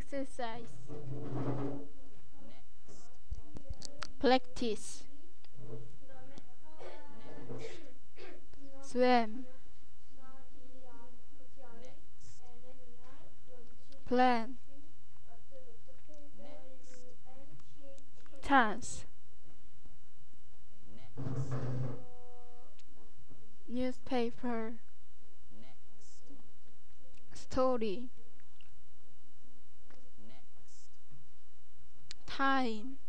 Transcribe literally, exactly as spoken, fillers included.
exercise, practice, swim, plan, dance, newspaper, story, time,